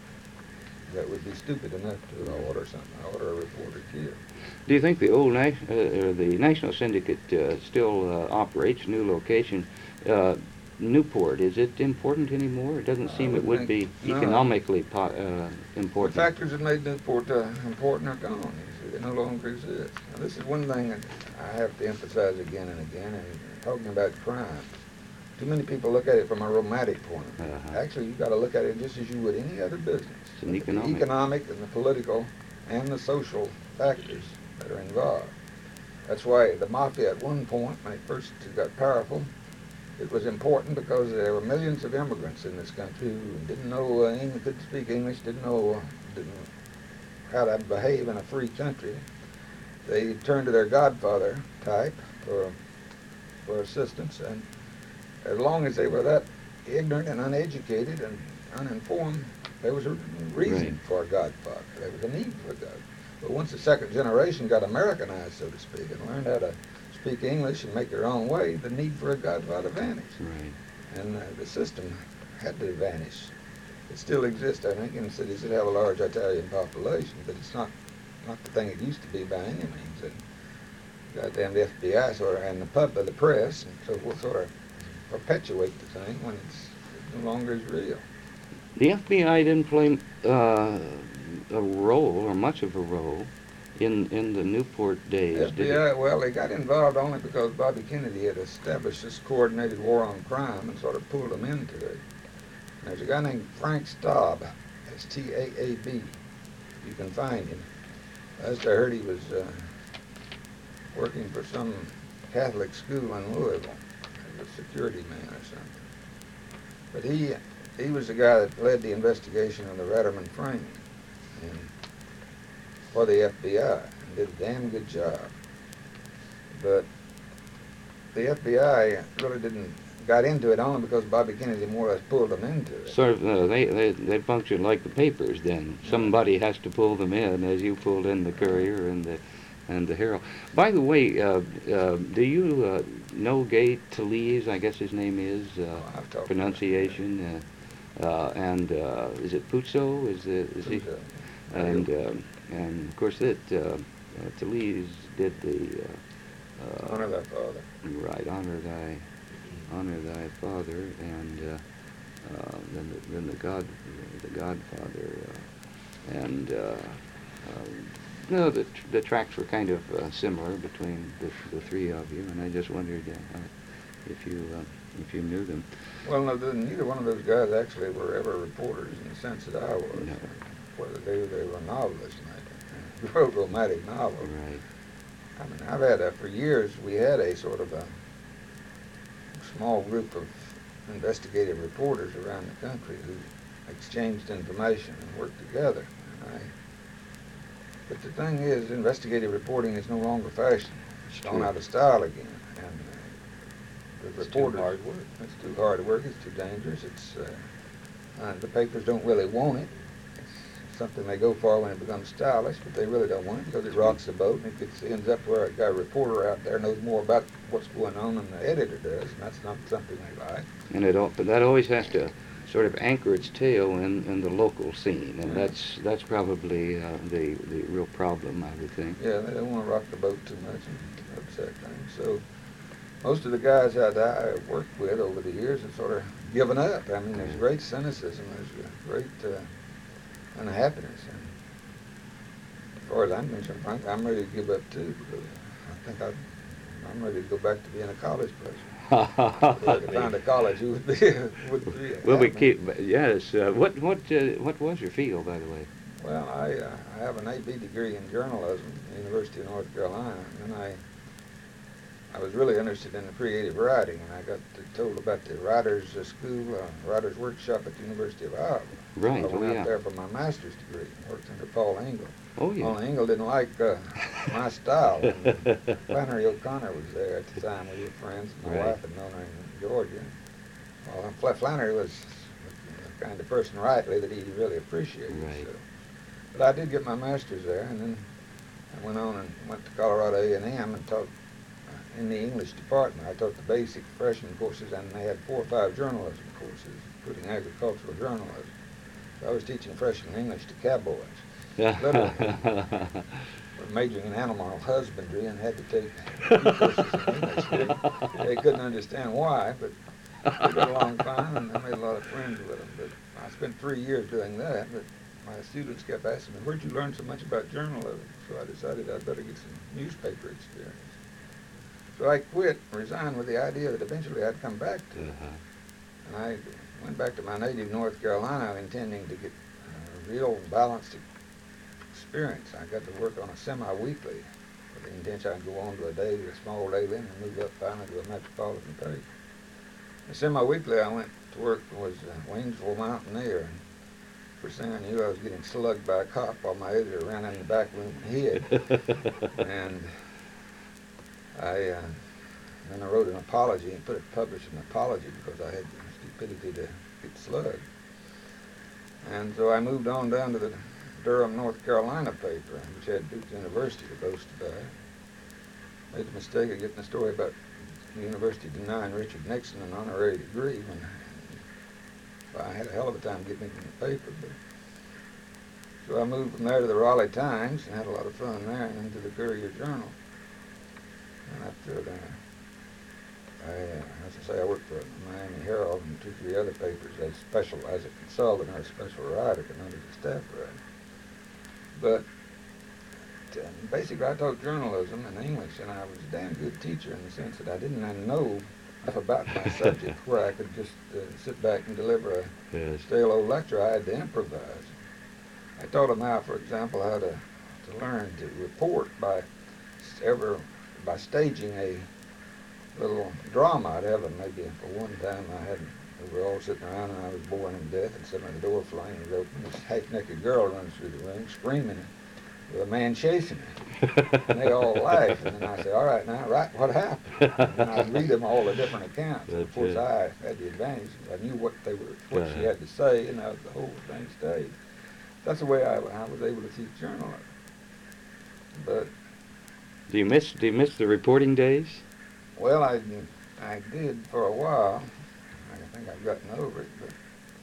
that would be stupid enough to order something, order a reporter killed. Do you think the old na- uh, or the National Syndicate uh, still uh, operates, new location? Uh, Newport, is it important anymore? It doesn't I seem it wouldn't would think- be no. economically po- uh, The important. factors that made Newport uh, important are gone. You see, they no longer exist. Now, this is one thing that I have to emphasize again and again, and talking about crime. Too many people look at it from a romantic point of view. Uh-huh. Actually, you've got to look at it just as you would any other business. It's an Look at economic. The economic and the political and the social factors that are involved. That's why the mafia at one point, when it first got powerful, it was important because there were millions of immigrants in this country who didn't know uh, English, couldn't speak English, didn't know uh, didn't know how to behave in a free country. They turned to their godfather type for for assistance, and as long as they were that ignorant and uneducated and uninformed, there was a reason Right. for a godfather. There was a need for a god. But once the second generation got Americanized, so to speak, and learned how to speak English and make their own way, the need for a godfather vanished. Right. And uh, the system had to vanish. It still exists, I think, in cities that have a large Italian population, but it's not not the thing it used to be by any means. And goddamn the F B I sort of, and the pub, the press, and so forth, sort of perpetuate the thing when it's, it no longer is real. The F B I didn't play uh, a role, or much of a role, in, in the Newport days, F B did I, it? well, they got involved only because Bobby Kennedy had established this coordinated war on crime and sort of pulled them into it. And there's a guy named Frank Staub, S T A A B. You can find him. Last I heard, he was uh, working for some Catholic school in Louisville as a security man or something. But he he was the guy that led the investigation of the Ratterman framing and for the F B I and did a damn good job. But the F B I really didn't got into it only because Bobby Kennedy more or less pulled them into it. Sort of, uh, they, they, they function like the papers then. Somebody has to pull them in, as you pulled in the Courier and the and the Herald. By the way, uh, uh, do you uh, know Gay Talese, I guess his name is, uh, Oh, I've talked pronunciation, uh, uh, and uh, is it Puzo? Is, it, is he? Puzo. And, uh, and of course that uh, uh, Talese did the, uh, uh, Honor thy father. right, honor thy, honor thy father, and uh, uh, then the, then the God, the Godfather, uh, and uh, um, no, the tr- the tracks were kind of uh, similar between the, the three of you, and I just wondered uh, if you uh, if you knew them. Well, no, the- neither one of those guys actually were ever reporters in the sense that I was. No. Whether they, they were novelists, maybe. Wrote romantic novels. Right. I mean, I've had a, for years, we had a sort of a small group of investigative reporters around the country who exchanged information and worked together. And I, but the thing is, investigative reporting is no longer fashion. It's gone true. out of style again. And uh, the It's too reporters, hard work. It's too hard work. It's too dangerous. It's uh, uh, the papers don't really want it. It's something they go for when it becomes stylish, but they really don't want it because it rocks the boat and it gets, ends up where a guy, a reporter out there knows more about what's going on than the editor does, and that's not something they like. And it al- but that always has to sort of anchor its tail in, in the local scene, and Yeah. that's that's probably uh, the the real problem, I would think. Yeah, they don't want to rock the boat too much and upset things. So most of the guys that I worked with over the years have sort of given up. I mean, there's great cynicism, there's a great uh, unhappiness. And as far as I'm concerned, Frank, I'm ready to give up too, because I think I'd, I'm ready to go back to being a college person. If I could find a college who would be, would be Well, we happy. keep, yes. Uh, what what uh, what was your field, by the way? Well, I, uh, I have an A B degree in journalism at the University of North Carolina, and I I was really interested in the creative writing, and I got told about the writers' uh, school, uh, writers' workshop at the University of Iowa. Right, So I went oh, out yeah. there for my master's degree, worked under Paul Engel. Oh, yeah. Paul Engel didn't like uh, my style. And Flannery O'Connor was there at the time. We were friends. My Right. wife had known her in Georgia. Well, Fla- Flannery was the kind of person, rightly, that he really appreciated. Right. So. But I did get my master's there, and then I went on and went to Colorado A and M and taught uh, in the English department. I taught the basic freshman courses, and they had four or five journalism courses, including agricultural journalism. So I was teaching freshman English to cowboys. Literally. We're majoring in animal husbandry and had to take two courses in English. They, they couldn't understand why, but we got along fine, and I made a lot of friends with them. But I spent three years doing that, but my students kept asking me, where'd you learn so much about journalism? So I decided I'd better get some newspaper experience. So I quit, resigned with the idea that eventually I'd come back to it. Uh-huh. And I went back to my native North Carolina intending to get a real balanced experience. I got to work on a semi-weekly with the intention I'd go on to a daily, a small daily, and move up finally to a metropolitan paper. The semi-weekly I went to work was uh, Waynesville Mountaineer. And first thing I knew, I was getting slugged by a cop while my editor ran in the back room and hid. And I uh, then I wrote an apology and put it published an apology because I had the stupidity to get slugged. And so I moved on down to the Durham, North Carolina paper, which had Duke University to boast about. Made the mistake of getting a story about the university denying Richard Nixon an honorary degree when well, I had a hell of a time getting it in the paper. But so I moved from there to the Raleigh Times and had a lot of fun there, and then to the Courier Journal. And after that, I, uh, as I say, I worked for the Miami Herald and two, three other papers as special, as a consultant or a special writer, but not as a staff writer. But uh, basically, I taught journalism and English, and I was a damn good teacher in the sense that I didn't know enough about my subject where I could just uh, sit back and deliver a Yes. stale old lecture. I had to improvise. I taught them how, for example, how to, to learn to report by ever by staging a little drama I'd have them. Maybe for one time I had, we were all sitting around and I was boring them to death, and suddenly the door flying was open. This half-naked girl runs through the room screaming with a man chasing her. And they all laughed, and then I said, all right, now, right, what happened? And I'd read them all the different accounts. And of That's course, it. I had the advantage. I knew what they were, what she Uh-huh. had to say, and uh, the whole thing stayed. That's the way I, I was able to teach journalism. But Do you miss Do you miss the reporting days? well, I, I did for a while. I think I've gotten over it, but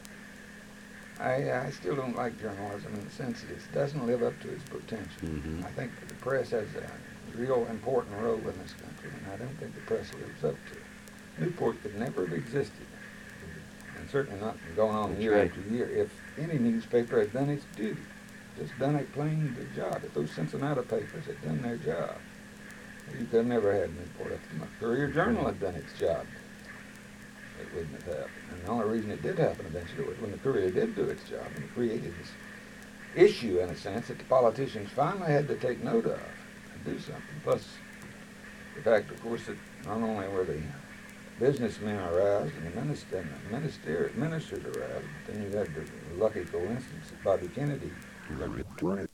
I, I still don't like journalism in the sense that it doesn't live up to its potential. Mhm. I think the press has a real important role in this country, and I don't think the press lives up to it. Newport could never have existed, and certainly not going on That's year right. after year, if any newspaper had done its duty, just done a plain good job. If those Cincinnati papers had done their job, you could have never had Newport. If the Courier Journal had done its job, it wouldn't have happened. And the only reason it did happen eventually was when the Courier did do its job and created this issue, in a sense, that the politicians finally had to take note of and do something. Plus, the fact, of course, that not only were the businessmen aroused and the minister and the minister, ministers aroused, but then you had the lucky coincidence that Bobby Kennedy Right.